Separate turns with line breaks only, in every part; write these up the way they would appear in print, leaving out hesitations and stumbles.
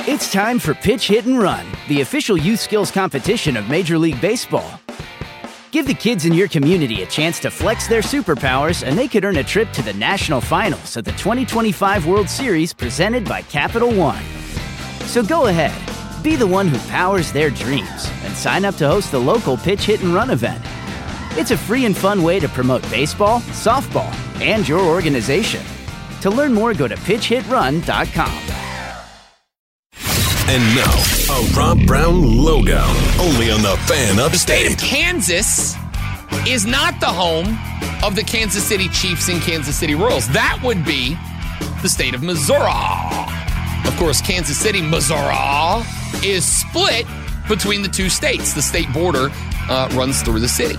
It's time for Pitch, Hit, and Run, the official youth skills competition of Major League Baseball. Give the kids in your community a chance to flex their superpowers, and they could earn a trip to the national finals of the 2025 World Series presented by Capital One. So go ahead, be the one who powers their dreams, and sign up to host the local Pitch, Hit, and Run event. It's a free and fun way to promote baseball, softball, and your organization. To learn more, go to pitchhitrun.com.
And now, a Rob Brown logo, only on the Fan Upstate.
The state of Kansas is not the home of the Kansas City Chiefs and Kansas City Royals. That would be the state of Missouri. Of course, Kansas City, Missouri, is split between the two states. The state border runs through the city.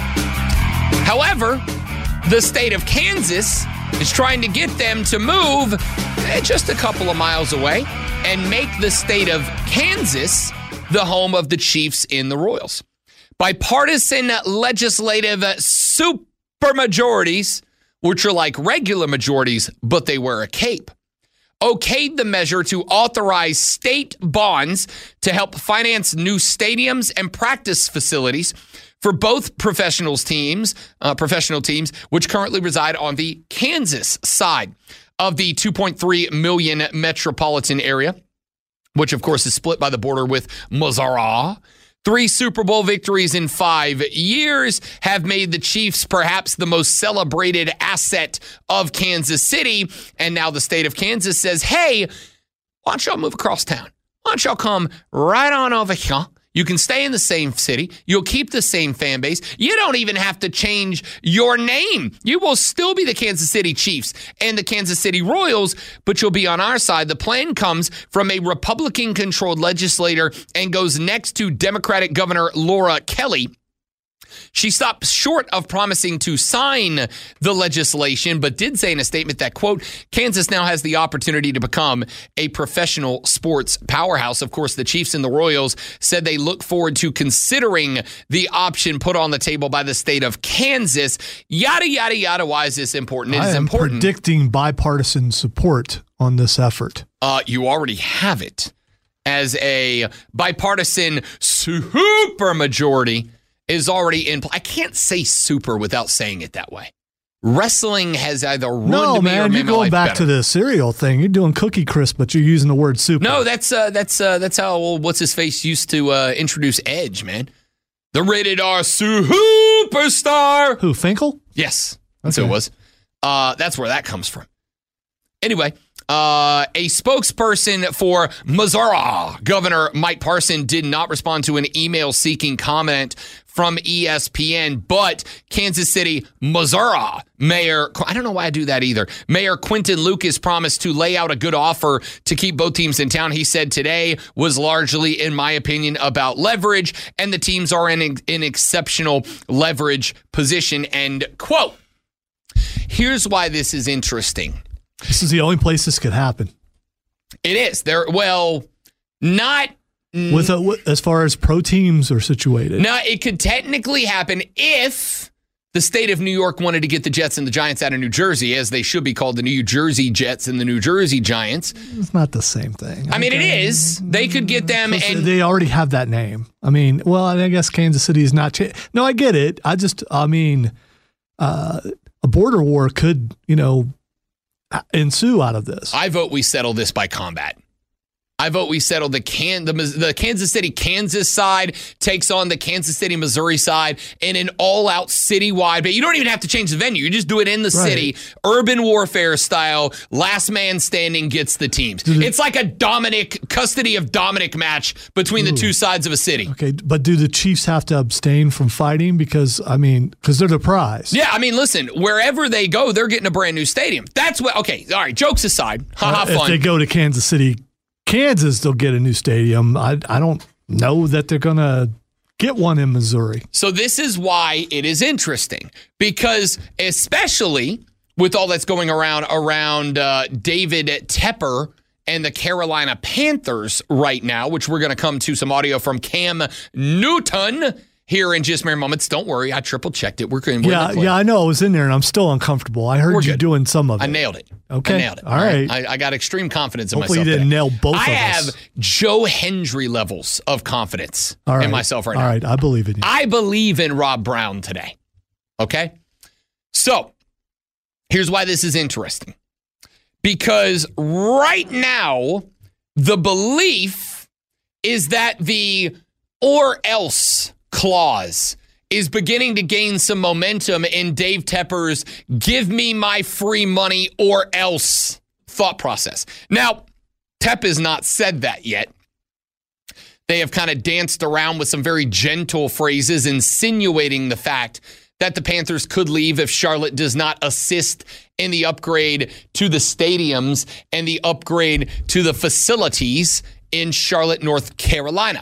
However, the state of Kansas is trying to get them to move just a couple of miles away and make the state of Kansas the home of the Chiefs and the Royals. Bipartisan legislative supermajorities, which are like regular majorities, but they wear a cape, okayed the measure to authorize state bonds to help finance new stadiums and practice facilities for both professional teams, which currently reside on the Kansas side of the 2.3 million metropolitan area, which of course is split by the border with Missouri. 3 Super Bowl victories in 5 years have made the Chiefs perhaps the most celebrated asset of Kansas City. And now the state of Kansas says, hey, why don't y'all move across town? Why don't y'all come right on over here? You can stay in the same city. You'll keep the same fan base. You don't even have to change your name. You will still be the Kansas City Chiefs and the Kansas City Royals, but you'll be on our side. The plan comes from a Republican-controlled legislator and goes next to Democratic Governor Laura Kelly. She stopped short of promising to sign the legislation, but did say in a statement that, quote, Kansas now has the opportunity to become a professional sports powerhouse. Of course, the Chiefs and the Royals said they look forward to considering the option put on the table by the state of Kansas. Yada, yada, yada. Why is this important? It is important.
Predicting bipartisan support on this effort.
You already have it as a bipartisan supermajority is already in play. I can't say super without saying it that way. Wrestling has either ruined me or made my life better.
You're going back to the cereal thing. You're doing Cookie Crisp, but you're using the word super.
No, that's how what's his face used to introduce Edge, man. The rated R superstar.
Who, Finkel?
Yes, that's who it was. That's where that comes from. Anyway, a spokesperson for Missouri, Governor Mike Parson, did not respond to an email seeking comment from ESPN, but Kansas City, Missouri Mayor, I don't know why I do that either, Mayor Quinton Lucas promised to lay out a good offer to keep both teams in town. He said today was largely, in my opinion, about leverage, and the teams are in an exceptional leverage position, end quote. Here's why this is interesting.
This is the only place this could happen.
It is. Not
as far as pro teams are situated.
Now, it could technically happen if the state of New York wanted to get the Jets and the Giants out of New Jersey, as they should be called the New Jersey Jets and the New Jersey Giants.
It's not the same thing.
I mean, it is. They could get them. And
they already have that name. I mean, well, I guess Kansas City is not. No, I get it. A border war could, ensue out of this.
I vote we settle this by combat. I vote we settle the Kansas City, Kansas side takes on the Kansas City, Missouri side in an all-out citywide. But you don't even have to change the venue. You just do it in the city, urban warfare style. Last man standing gets the teams. It's like a custody of Dominic match between the two sides of a city.
Okay, but do the Chiefs have to abstain from fighting because they're the prize?
Yeah, listen, wherever they go, they're getting a brand new stadium. That's what. Okay, all right. Jokes aside, fun.
If they go to Kansas City, Kansas, they'll get a new stadium. I don't know that they're going to get one in Missouri.
So this is why it is interesting, because especially with all that's going around David Tepper and the Carolina Panthers right now, which we're going to come to some audio from Cam Newton, here in just mere moments. Don't worry, I triple checked it. We're in
Yeah, I know. I was in there and I'm still uncomfortable. I heard you doing some of it.
I nailed it.
Okay.
I nailed it.
All right.
I got extreme confidence in
Hopefully
myself.
You didn't nail both of us.
I have Joe Hendry levels of confidence in myself right now.
All right, I believe in you.
I believe in Rob Brown today. Okay? So, here's why this is interesting. Because right now, the belief is that the or else clause is beginning to gain some momentum in Dave Tepper's give me my free money or else thought process. Now, Tepp has not said that yet. They have kind of danced around with some very gentle phrases insinuating the fact that the Panthers could leave if Charlotte does not assist in the upgrade to the stadiums and the upgrade to the facilities in Charlotte, North Carolina.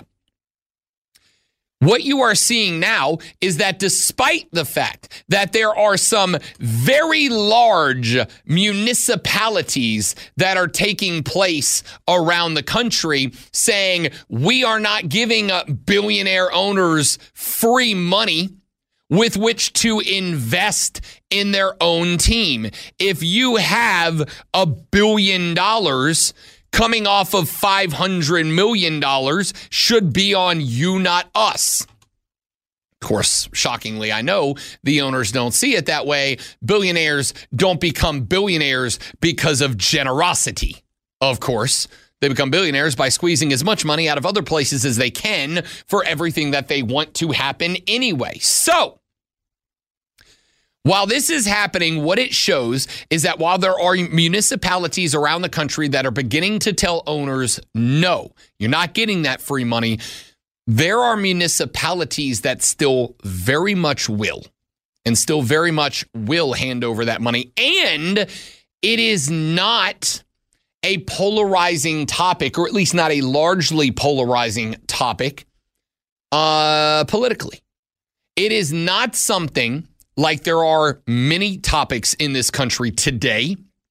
What you are seeing now is that despite the fact that there are some very large municipalities that are taking place around the country saying we are not giving billionaire owners free money with which to invest in their own team. If you have $1 billion coming off of $500 million should be on you, not us. Of course, shockingly, I know the owners don't see it that way. Billionaires don't become billionaires because of generosity. Of course, they become billionaires by squeezing as much money out of other places as they can for everything that they want to happen anyway. So, while this is happening, what it shows is that while there are municipalities around the country that are beginning to tell owners, no, you're not getting that free money, there are municipalities that still very much will and still very much will hand over that money. And it is not a polarizing topic, or at least not a largely polarizing topic politically. It is not something like there are many topics in this country today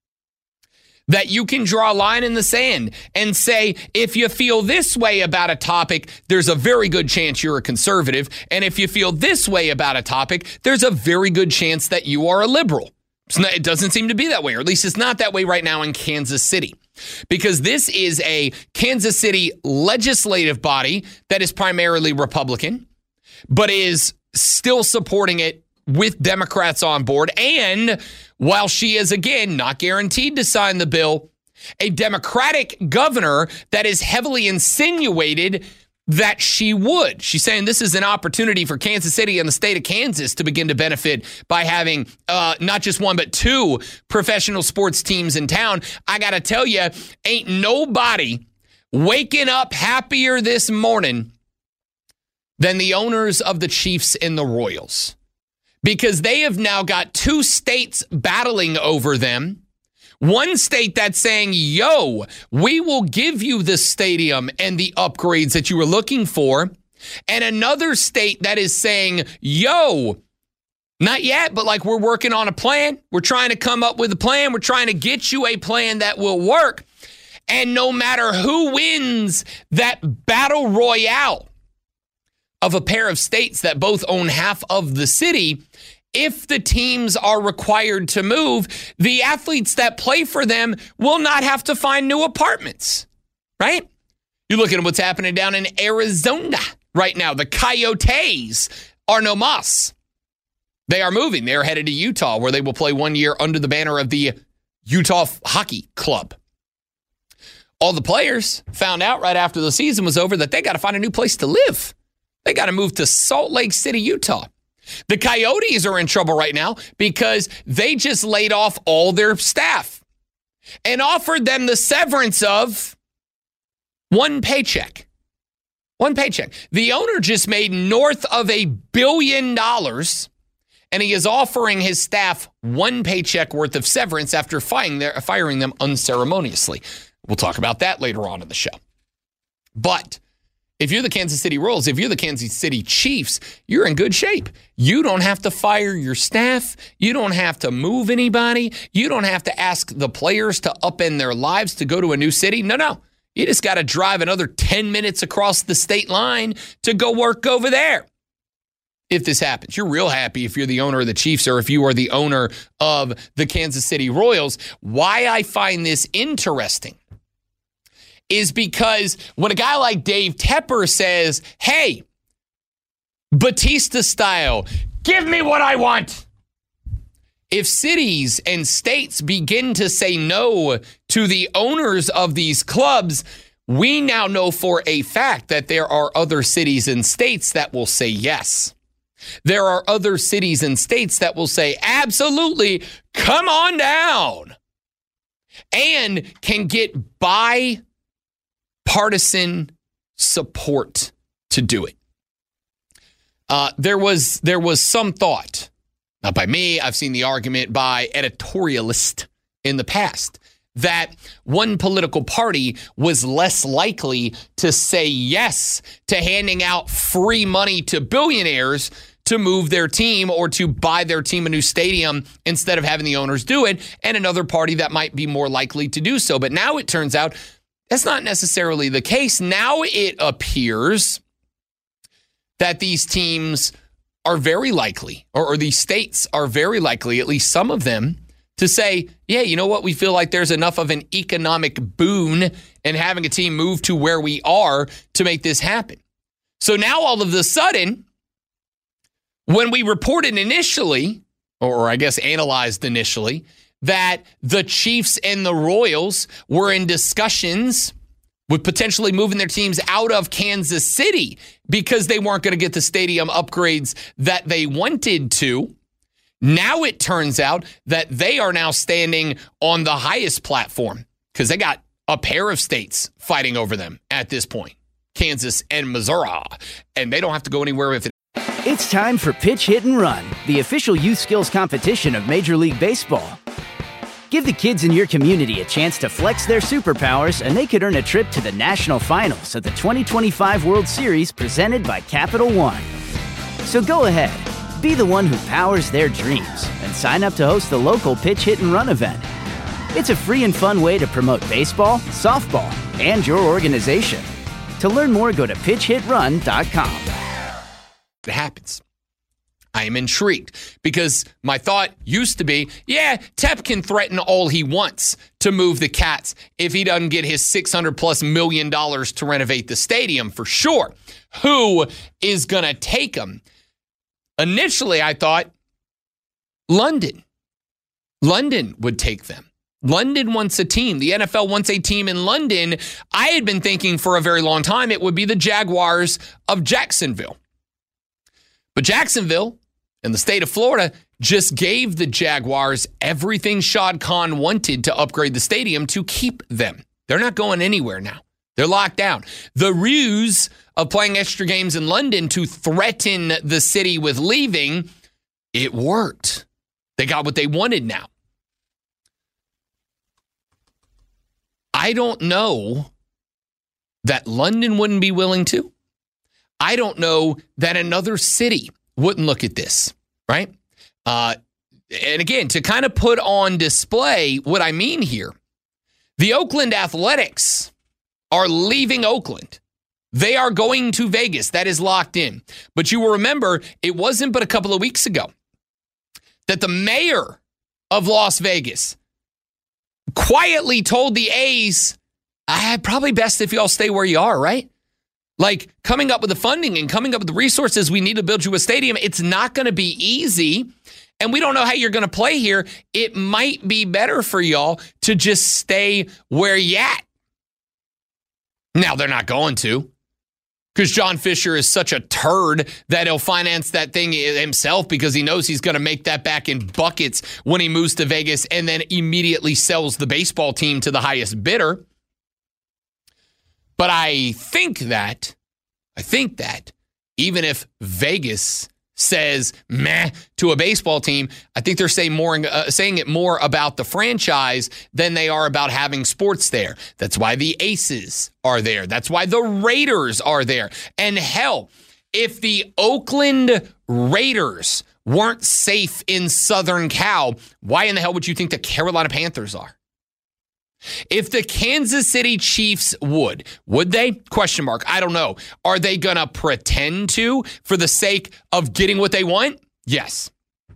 that you can draw a line in the sand and say, if you feel this way about a topic, there's a very good chance you're a conservative. And if you feel this way about a topic, there's a very good chance that you are a liberal. It doesn't seem to be that way, or at least it's not that way right now in Kansas City. Because this is a Kansas City legislative body that is primarily Republican, but is still supporting it with Democrats on board. And while she is, again, not guaranteed to sign the bill, a Democratic governor that is heavily insinuated that she would. She's saying this is an opportunity for Kansas City and the state of Kansas to begin to benefit by having not just one, but two professional sports teams in town. I got to tell you, ain't nobody waking up happier this morning than the owners of the Chiefs and the Royals. Because they have now got two states battling over them. One state that's saying, yo, we will give you the stadium and the upgrades that you were looking for. And another state that is saying, yo, not yet, but like we're working on a plan. We're trying to come up with a plan. We're trying to get you a plan that will work. And no matter who wins that battle royale of a pair of states that both own half of the city, if the teams are required to move, the athletes that play for them will not have to find new apartments, right? You look at what's happening down in Arizona right now. The Coyotes are no mas. They are moving. They are headed to Utah, where they will play 1 year under the banner of the Utah Hockey Club. All the players found out right after the season was over that they got to find a new place to live. They got to move to Salt Lake City, Utah. The Coyotes are in trouble right now because they just laid off all their staff and offered them the severance of one paycheck. One paycheck. The owner just made north of $1 billion, and he is offering his staff one paycheck worth of severance after firing them unceremoniously. We'll talk about that later on in the show. But if you're the Kansas City Royals, if you're the Kansas City Chiefs, you're in good shape. You don't have to fire your staff. You don't have to move anybody. You don't have to ask the players to upend their lives to go to a new city. No. You just got to drive another 10 minutes across the state line to go work over there. if this happens. You're real happy if you're the owner of the Chiefs or if you are the owner of the Kansas City Royals. Why I find this interesting is because when a guy like Dave Tepper says, hey, Batista style, give me what I want. If cities and states begin to say no to the owners of these clubs, we now know for a fact that there are other cities and states that will say yes. There are other cities and states that will say, absolutely, come on down, and can get bipartisan support to do it. There was some thought, not by me, I've seen the argument by editorialists in the past, that one political party was less likely to say yes to handing out free money to billionaires to move their team or to buy their team a new stadium instead of having the owners do it, and another party that might be more likely to do so. But now it turns out that's not necessarily the case. Now it appears that these teams are very likely, or these states are very likely, at least some of them, to say, yeah, you know what? We feel like there's enough of an economic boon in having a team move to where we are to make this happen. So now all of a sudden, when we reported initially, or I guess analyzed initially, that the Chiefs and the Royals were in discussions with potentially moving their teams out of Kansas City because they weren't going to get the stadium upgrades that they wanted to, now it turns out that they are now standing on the highest platform because they got a pair of states fighting over them at this point, Kansas and Missouri, and they don't have to go anywhere with it.
It's time for Pitch, Hit, and Run, the official youth skills competition of Major League Baseball. Give the kids in your community a chance to flex their superpowers, and they could earn a trip to the national finals of the 2025 World Series presented by Capital One. So go ahead, be the one who powers their dreams, and sign up to host the local Pitch, Hit, and Run event. It's a free and fun way to promote baseball, softball, and your organization. To learn more, go to pitchhitrun.com.
It happens. I am intrigued because my thought used to be, yeah, Tep can threaten all he wants to move the Cats if he doesn't get his $600+ million to renovate the stadium for sure. Who is going to take him? Initially, I thought London. London would take them. London wants a team. The NFL wants a team in London. I had been thinking for a very long time it would be the Jaguars of Jacksonville. But Jacksonville and the state of Florida just gave the Jaguars everything Shad Khan wanted to upgrade the stadium to keep them. They're not going anywhere now. They're locked down. The ruse of playing extra games in London to threaten the city with leaving, it worked. They got what they wanted now. I don't know that London wouldn't be willing to. I don't know that another city wouldn't look at this, right? And again, to kind of put on display what I mean here, the Oakland Athletics are leaving Oakland. They are going to Vegas. That is locked in. But you will remember, it wasn't but a couple of weeks ago that the mayor of Las Vegas quietly told the A's, probably best if y'all stay where you are, right? Like, coming up with the funding and coming up with the resources we need to build you a stadium, it's not going to be easy, and we don't know how you're going to play here. It might be better for y'all to just stay where you at. Now, they're not going to, because John Fisher is such a turd that he'll finance that thing himself because he knows he's going to make that back in buckets when he moves to Vegas and then immediately sells the baseball team to the highest bidder. But I think that even if Vegas says meh to a baseball team, I think they're saying it more about the franchise than they are about having sports there. That's why the Aces are there. That's why the Raiders are there. And hell, if the Oakland Raiders weren't safe in Southern Cal, why in the hell would you think the Carolina Panthers are? If the Kansas City Chiefs would they? Question mark. I don't know. Are they going to pretend to for the sake of getting what they want? Yes.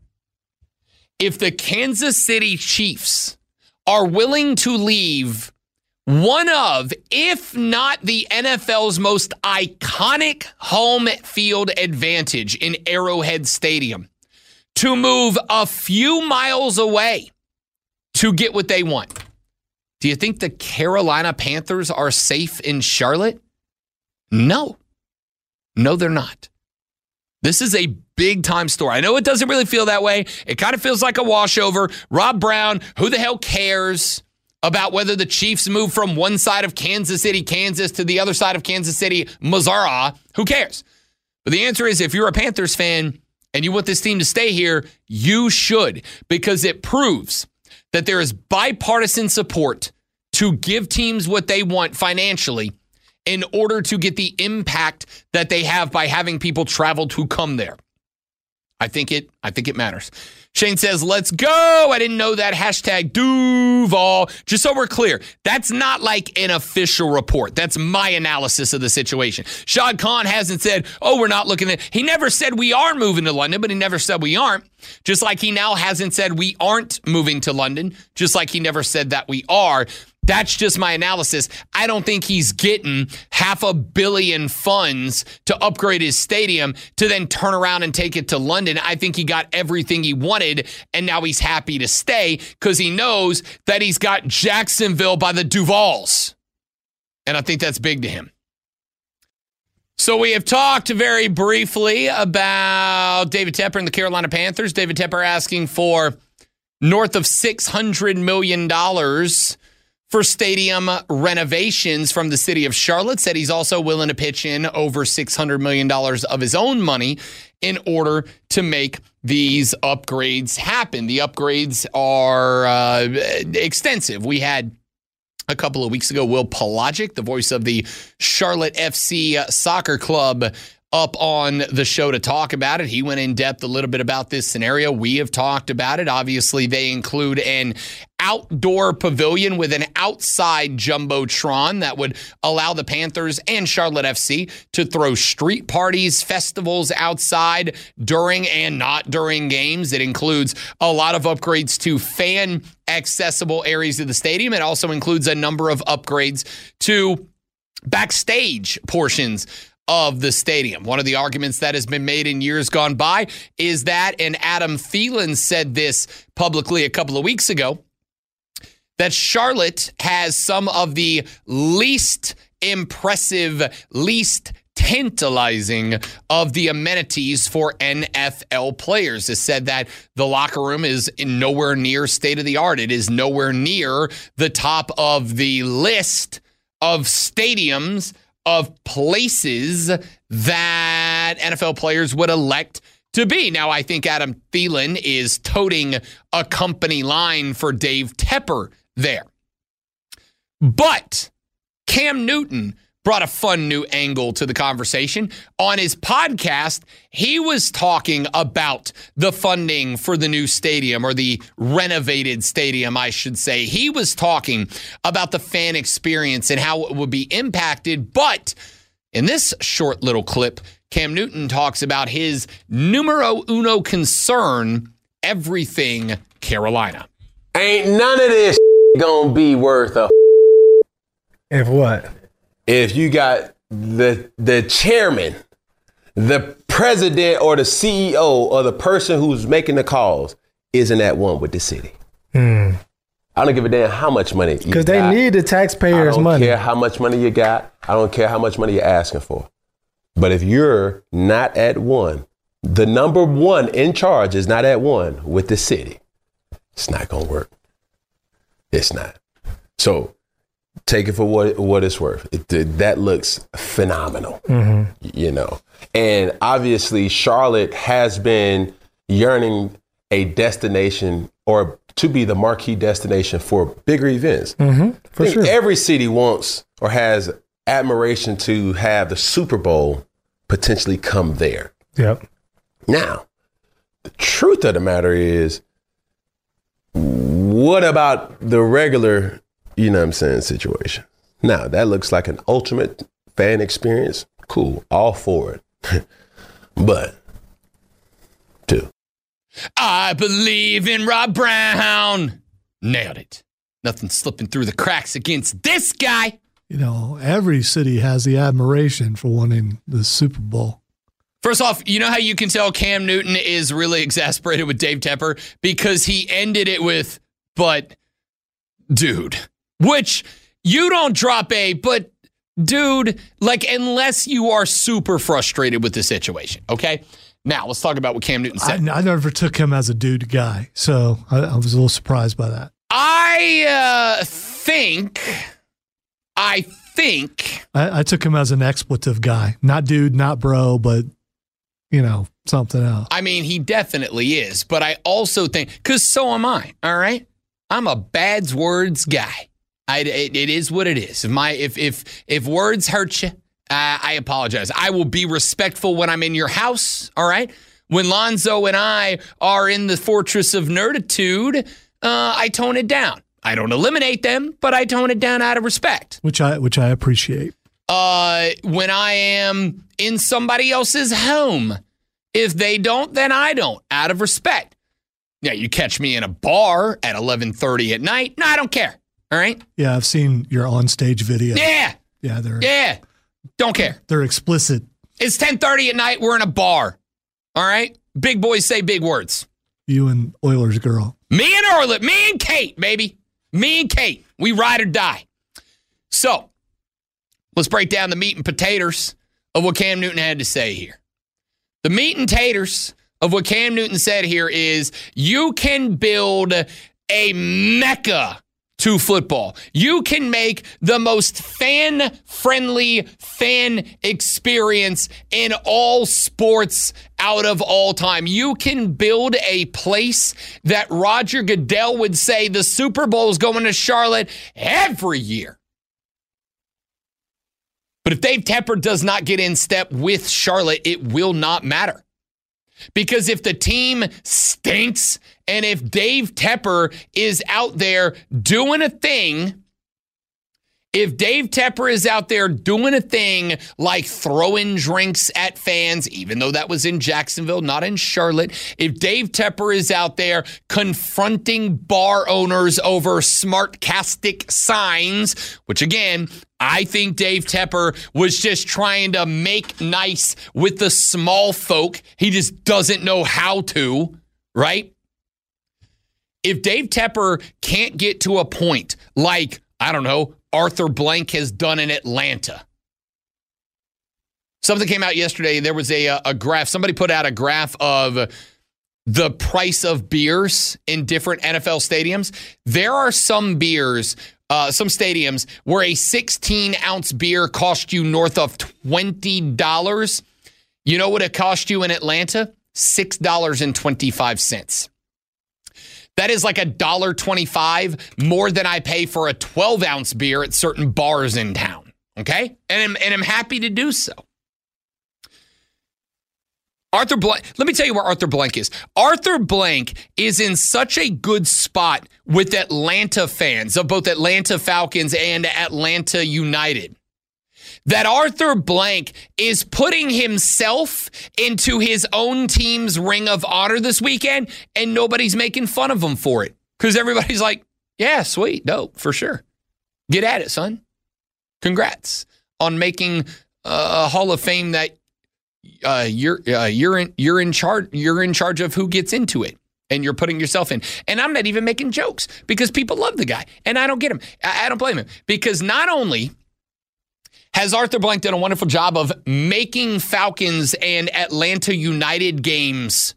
If the Kansas City Chiefs are willing to leave one of, if not the NFL's most iconic home field advantage in Arrowhead Stadium, to move a few miles away to get what they want, do you think the Carolina Panthers are safe in Charlotte? No. No, they're not. This is a big-time story. I know it doesn't really feel that way. It kind of feels like a washover. Rob Brown, who the hell cares about whether the Chiefs move from one side of Kansas City, Kansas, to the other side of Kansas City, Missouri? Who cares? But the answer is, if you're a Panthers fan and you want this team to stay here, you should, because it proves that there is bipartisan support to give teams what they want financially in order to get the impact that they have by having people travel to come there. I think it matters. Shane says, let's go. I didn't know that. Hashtag Duval. Just so we're clear, that's not like an official report. That's my analysis of the situation. Shad Khan hasn't said, we're not looking at. He never said we are moving to London, but he never said we aren't. Just like he now hasn't said we aren't moving to London, just like he never said that we are. That's just my analysis. I don't think he's getting $500 million funds to upgrade his stadium to then turn around and take it to London. I think he got everything he wanted, and now he's happy to stay because he knows that he's got Jacksonville by the Duvals. And I think that's big to him. So we have talked very briefly about David Tepper and the Carolina Panthers. David Tepper asking for north of $600 million for stadium renovations from the city of Charlotte. Said he's also willing to pitch in over $600 million of his own money in order to make these upgrades happen. The upgrades are extensive. We had a couple of weeks ago Will Pelagic, the voice of the Charlotte FC Soccer Club, up on the show to talk about it. He went in depth a little bit about this scenario. We have talked about it. Obviously, they include an outdoor pavilion with an outside jumbotron that would allow the Panthers and Charlotte FC to throw street parties, festivals outside during and not during games. It includes a lot of upgrades to fan accessible areas of the stadium. It also includes a number of upgrades to backstage portions of the stadium. One of the arguments that has been made in years gone by is that, and Adam Thielen said this publicly a couple of weeks ago, that Charlotte has some of the least impressive, least tantalizing of the amenities for NFL players. It said that the locker room is nowhere near state of the art. It is nowhere near the top of the list of stadiums, of places that NFL players would elect to be. Now, I think Adam Thielen is toting a company line for Dave Tepper there. But Cam Newton brought a fun new angle to the conversation. On his podcast, he was talking about the funding for the new stadium, or the renovated stadium, I should say. He was talking about the fan experience and how it would be impacted. But in this short little clip, Cam Newton talks about his numero uno concern, everything Carolina.
Ain't none of this gonna be worth a
If what?
If you got the chairman, the president, or the CEO, or the person who's making the calls isn't at one with the city. I don't give a damn how much money you got.
Because they need the taxpayers' money.
I don't care how much money you got. I don't care how much money you're asking for. But if you're not at one, the number one in charge is not at one with the city, it's not going to work. It's not. So take it for what it's worth. That looks phenomenal, you know. And obviously, Charlotte has been yearning a destination, or to be the marquee destination for bigger events.
For sure.
Every city wants or has admiration to have the Super Bowl potentially come there.
Yep.
Now, the truth of the matter is, what about the regular, you know what I'm saying, situation. Now, that looks like an ultimate fan experience. Cool. All for it. But, two.
I believe in Rob Brown. Nailed it. Nothing slipping through the cracks against this guy.
You know, every city has the admiration for winning the Super Bowl.
First off, you know how you can tell Cam Newton is really exasperated with Dave Tepper? Because he ended it with, but, dude. Which, you don't drop a, but, dude, like, unless you are super frustrated with the situation, okay? Now, let's talk about what Cam Newton said.
I never took him as a dude guy, so I was a little surprised by that.
I think
I took him as an expletive guy. Not dude, not bro, but, you know, something else.
I mean, he definitely is, but I also think, because so am I, all right? I'm a bads words guy. It is what it is. If words hurt you, I apologize. I will be respectful when I'm in your house, all right? When Lonzo and I are in the fortress of nerditude, I tone it down. I don't eliminate them, but I tone it down out of respect.
Which I appreciate.
When I am in somebody else's home, if they don't, then I don't, out of respect. Yeah, you catch me in a bar at 11:30 at night. No, I don't care. All right?
Yeah, I've seen your on-stage video.
Yeah.
Yeah,
Don't care.
they're explicit.
It's 10:30 at night. We're in a bar. All right? Big boys say big words.
You and Oilers girl.
Me and Kate, baby. Me and Kate. We ride or die. So, let's break down the meat and potatoes of what Cam Newton had to say here. The meat and taters of what Cam Newton said here is you can build a mecca to football. You can make the most fan-friendly fan experience in all sports out of all time. You can build a place that Roger Goodell would say the Super Bowl is going to Charlotte every year. But if Dave Tepper does not get in step with Charlotte, it will not matter. Because if the team stinks and if Dave Tepper is out there doing a thing, if Dave Tepper is out there doing a thing like throwing drinks at fans, even though that was in Jacksonville, not in Charlotte, if Dave Tepper is out there confronting bar owners over smartcastic signs, which again, I think Dave Tepper was just trying to make nice with the small folk. He just doesn't know how to, right? If Dave Tepper can't get to a point like, I don't know, Arthur Blank has done in Atlanta. Something came out yesterday. There was a graph. Somebody put out a graph of the price of beers in different NFL stadiums. There are some beers, some stadiums where a 16-ounce beer cost you north of $20. You know what it cost you in Atlanta? $6.25. That is like $1.25 more than I pay for a 12-ounce beer at certain bars in town, okay? And I'm happy to do so. Arthur Blank, let me tell you where Arthur Blank is. Arthur Blank is in such a good spot with Atlanta fans of both Atlanta Falcons and Atlanta United that Arthur Blank is putting himself into his own team's ring of honor this weekend, and nobody's making fun of him for it. Because everybody's like, yeah, sweet, dope, for sure. Get at it, son. Congrats on making a Hall of Fame that you're in charge of who gets into it, and you're putting yourself in. And I'm not even making jokes because people love the guy, and I don't get him. I don't blame him because not only has Arthur Blank done a wonderful job of making Falcons and Atlanta United games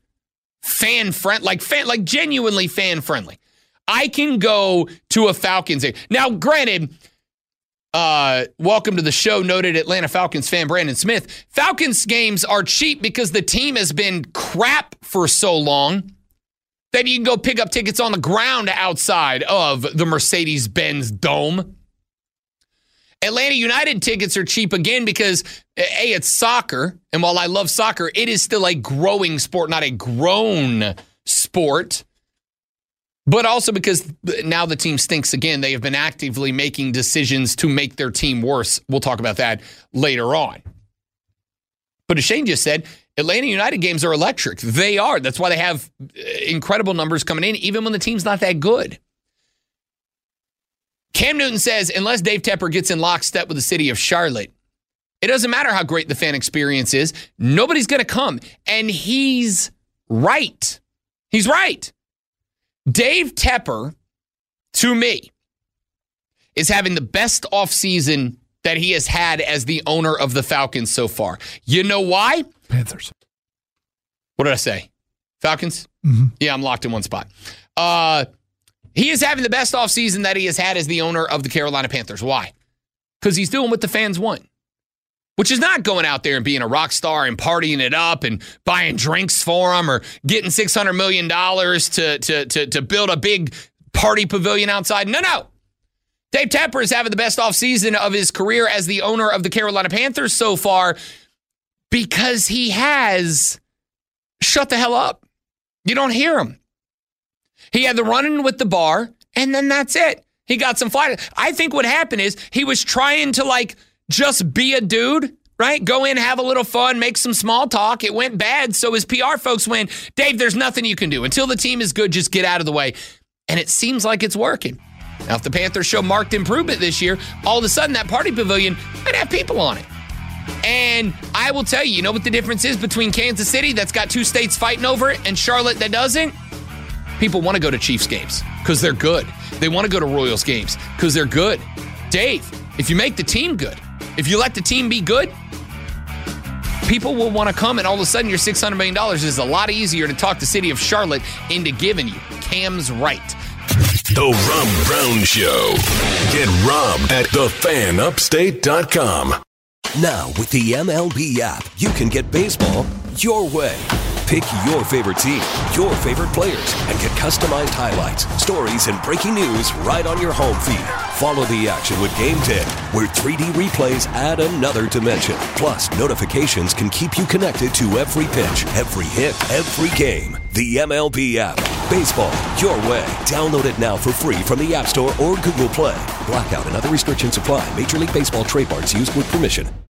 like genuinely fan-friendly. I can go to a Falcons game. Now, granted, welcome to the show, noted Atlanta Falcons fan Brandon Smith. Falcons games are cheap because the team has been crap for so long that you can go pick up tickets on the ground outside of the Mercedes-Benz Dome. Atlanta United tickets are cheap again because, A, it's soccer. And while I love soccer, it is still a growing sport, not a grown sport. But also because now the team stinks again. They have been actively making decisions to make their team worse. We'll talk about that later on. But as Shane just said, Atlanta United games are electric. They are. That's why they have incredible numbers coming in, even when the team's not that good. Cam Newton says, unless Dave Tepper gets in lockstep with the city of Charlotte, it doesn't matter how great the fan experience is. Nobody's going to come. And he's right. He's right. Dave Tepper, to me, is having the best offseason that he has had as the owner of the Falcons so far. You know why?
Panthers.
What did I say? Falcons?
Mm-hmm.
Yeah, I'm locked in one spot. He is having the best offseason that he has had as the owner of the Carolina Panthers. Why? Because he's doing what the fans want, which is not going out there and being a rock star and partying it up and buying drinks for them or getting $600 million to build a big party pavilion outside. No. Dave Tepper is having the best offseason of his career as the owner of the Carolina Panthers so far because he has shut the hell up. You don't hear him. He had the run-in with the bar, and then that's it. He got some flight. I think what happened is he was trying to, just be a dude, right? Go in, have a little fun, make some small talk. It went bad, so his PR folks went, Dave, there's nothing you can do. Until the team is good, just get out of the way. And it seems like it's working. Now, if the Panthers show marked improvement this year, all of a sudden that party pavilion might have people on it. And I will tell you, you know what the difference is between Kansas City, that's got two states fighting over it, and Charlotte that doesn't? People want to go to Chiefs games because they're good. They want to go to Royals games because they're good. Dave, if you make the team good, if you let the team be good, people will want to come, and all of a sudden your $600 million is a lot easier to talk the city of Charlotte into giving you. Cam's right.
The Rob Brown Show. Get robbed at thefanupstate.com.
Now, with the MLB app, you can get baseball your way. Pick your favorite team, your favorite players, and get customized highlights, stories, and breaking news right on your home feed. Follow the action with Game 10, where 3D replays add another dimension. Plus, notifications can keep you connected to every pitch, every hit, every game. The MLB app. Baseball your way. Download it now for free from the App Store or Google Play. Blackout and other restrictions apply. Major League Baseball trademarks used with permission.